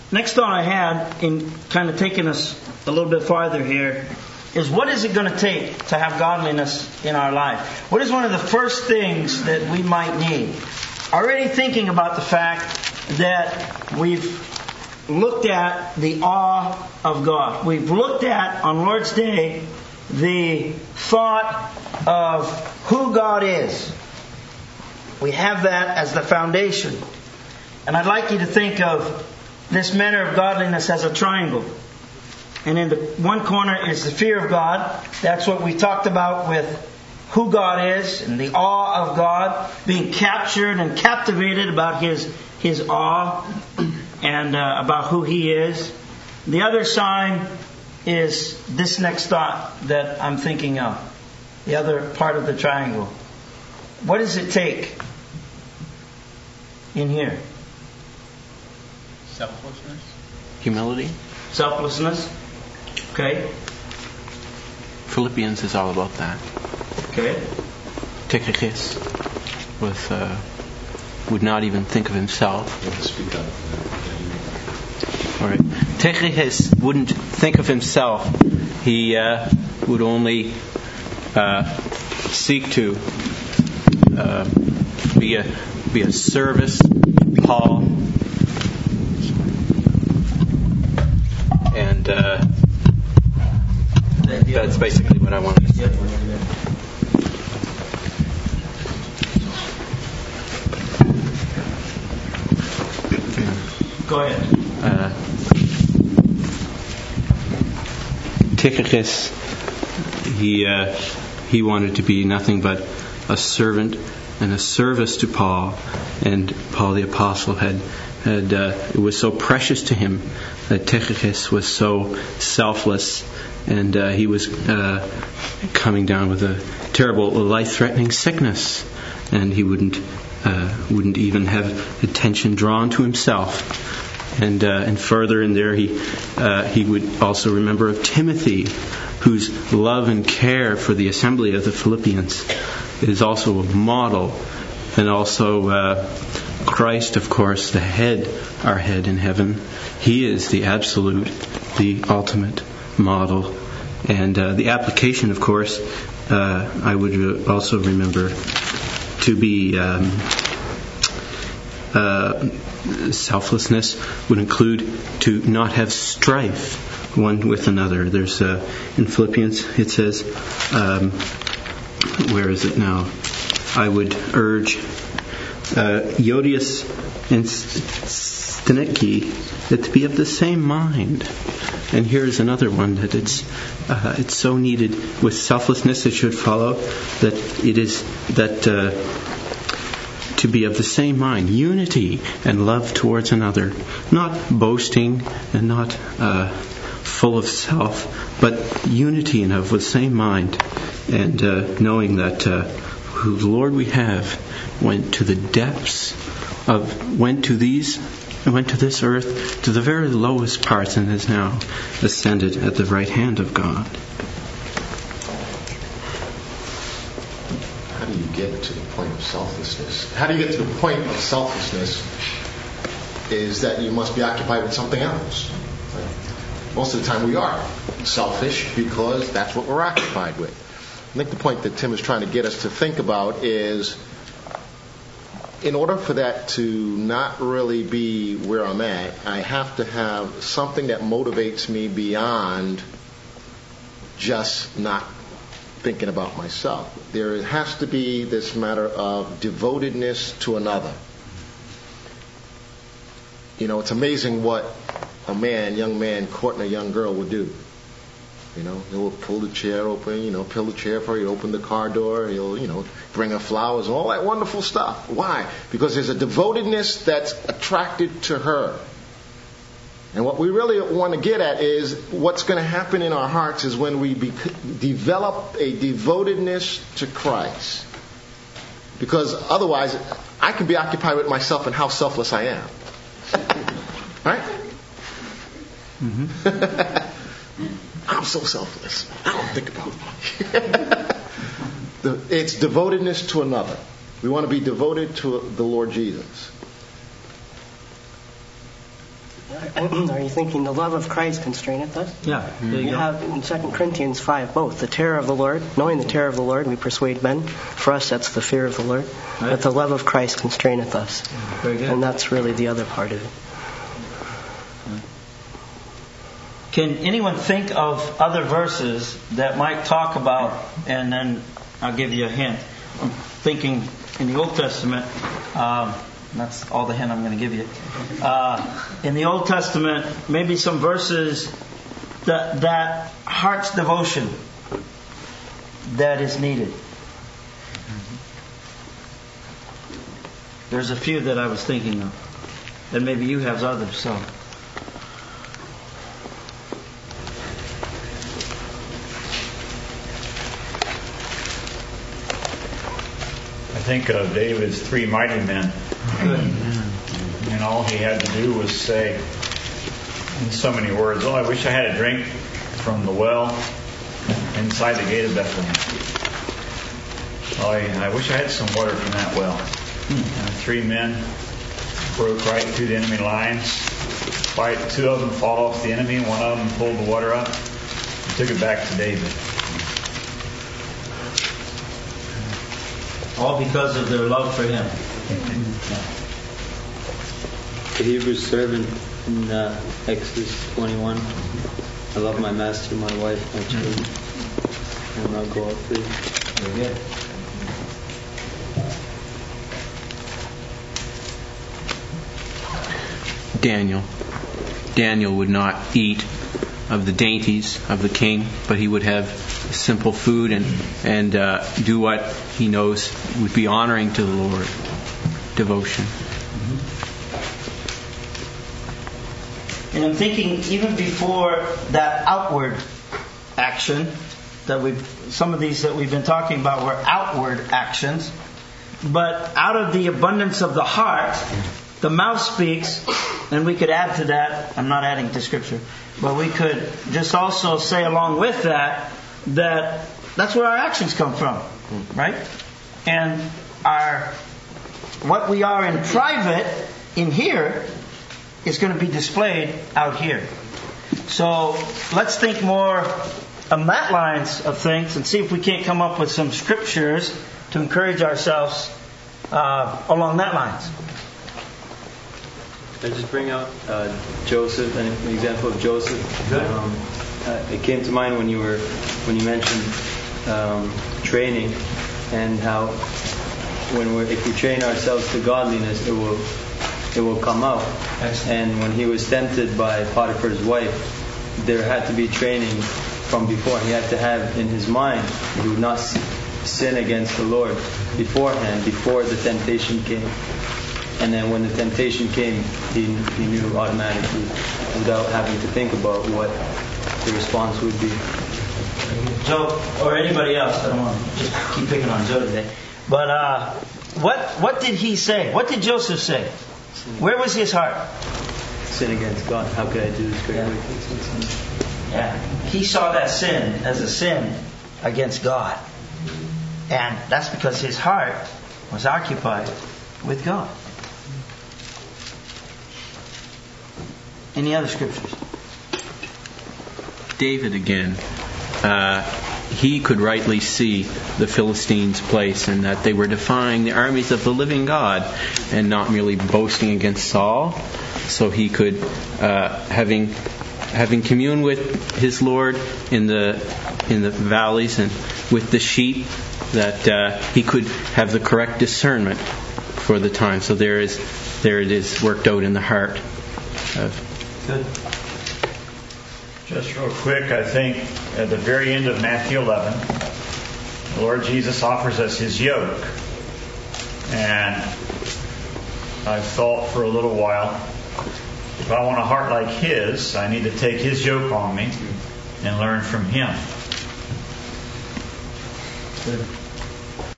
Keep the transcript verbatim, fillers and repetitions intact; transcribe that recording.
next thought I had, in kind of taking us a little bit farther here, is what is it going to take to have godliness in our life? What is one of the first things that we might need? Already thinking about the fact that we've looked at the awe of God. We've looked at, on Lord's Day, the thought of who God is. We have that as the foundation. And I'd like you to think of this manner of godliness as a triangle. And in the one corner is the fear of God. That's what we talked about with who God is and the awe of God, being captured and captivated about His His awe and uh, about who He is. The other sign is this next thought that I'm thinking of. The other part of the triangle. What does it take in here? Selflessness. Humility. Selflessness. Okay. Philippians is all about that. Okay. Tychicus was uh, would not even think of himself. Speak up. All right. Tychicus wouldn't think of himself. He uh, would only uh, seek to uh, be a be a service to Paul, and uh, that's basically what I wanted to say. Go ahead. Uh, Tychicus, he uh, he wanted to be nothing but a servant and a service to Paul, and Paul the Apostle had had uh, it was so precious to him that Tychicus was so selfless, and uh, he was uh, coming down with a terrible, life-threatening sickness, and he wouldn't uh, wouldn't even have attention drawn to himself. And uh, and further in there, he uh, he would also remember of Timothy, whose love and care for the assembly of the Philippians is also a model, and also uh, Christ, of course, the head, our head in heaven. He is the absolute, the ultimate model, and uh, the application, of course, uh, I would also remember to be. Um, uh, Selflessness would include to not have strife one with another. There's uh, in Philippians it says, um, where is it now? I would urge uh, Euodias and Syntyche that to be of the same mind. And here's another one that it's uh, it's so needed with selflessness. It should follow that it is that. Uh, to be of the same mind, unity and love towards another, not boasting and not uh, full of self, but unity and of the same mind, and uh, knowing that uh, who the Lord we have went to the depths of, went to these, went to this earth, to the very lowest parts, and has now ascended at the right hand of God. How do you get to the point of selflessness? How do you get to the point of selflessness is that you must be occupied with something else. Right? Most of the time we are selfish because that's what we're occupied with. I think the point that Tim is trying to get us to think about is, in order for that to not really be where I'm at, I have to have something that motivates me beyond just not thinking about myself. There has to be this matter of devotedness to another. You know, it's amazing what a man, young man, courting a young girl would do. You know, he'll pull the chair open, you know, pull the chair for her, he'll open the car door, he'll, you know, bring her flowers, all that wonderful stuff. Why? Because there's a devotedness that's attracted to her. And what we really want to get at is what's going to happen in our hearts is when we be, develop a devotedness to Christ. Because otherwise, I can be occupied with myself and how selfless I am. Right? Mm-hmm. I'm so selfless. I don't think about it. It's devotedness to another. We want to be devoted to the Lord Jesus. Are you thinking the love of Christ constraineth us? Yeah. There you You go. have in Second Corinthians five both. The terror of the Lord, knowing the terror of the Lord, we persuade men. For us, that's the fear of the Lord. Right. But the love of Christ constraineth us. Very good. And that's really the other part of it. Can anyone think of other verses that might talk about, and then I'll give you a hint. I'm thinking in the Old Testament, um, that's all the hint I'm going to give you. Uh, in the Old Testament, maybe some verses that, that heart's devotion that is needed. There's a few that I was thinking of. And maybe you have others, so... I think of David's three mighty men. Good. And all he had to do was say, in so many words, oh, I wish I had a drink from the well inside the gate of Bethlehem. Oh, I, I wish I had some water from that well. And the three men broke right through the enemy lines. Fight, two of them fought off the enemy, one of them pulled the water up and took it back to David. All because of their love for Him. The Hebrew servant in uh, Exodus twenty-one. I love my master, my wife, my children, and I'll go out free. Very good. Daniel. Daniel would not eat of the dainties of the king, but he would have simple food and and uh, do what he knows would be honoring to the Lord. Devotion. And I'm thinking even before that outward action that we've, some of these that we've been talking about were outward actions, but out of the abundance of the heart, the mouth speaks, and we could add to that, I'm not adding to Scripture, but we could just also say along with that, that that's where our actions come from, right? And our, what we are in private, in here, is going to be displayed out here. So let's think more on that lines of things and see if we can't come up with some scriptures to encourage ourselves uh, along that lines. I just bring out uh, Joseph, an example of Joseph. Good. Um, uh, it came to mind when you were when you mentioned um, training and how when we if we train ourselves to godliness, it will it will come out. Excellent. And when he was tempted by Potiphar's wife, there had to be training from before. He had to have in his mind he would not sin against the Lord beforehand, before the temptation came. And then when the temptation came, he, he knew automatically, without having to think about what the response would be. Joe, or anybody else, I don't want to just keep picking on Joe today. But uh, what what did he say? What did Joseph say? Where was his heart? Sin against God. How could I do this great Yeah. wickedness? Yeah, he saw that sin as a sin against God. And that's because his heart was occupied with God. Any other scriptures? David again. Uh, he could rightly see the Philistines' place and that they were defying the armies of the living God and not merely boasting against Saul. So he could, uh, having having communed with his Lord in the in the valleys and with the sheep, that uh, he could have the correct discernment for the time. So there is there it is worked out in the heart of. Good. Just real quick, I think at the very end of Matthew eleven, the Lord Jesus offers us His yoke. And I've thought for a little while, if I want a heart like His, I need to take His yoke on me and learn from Him. Good.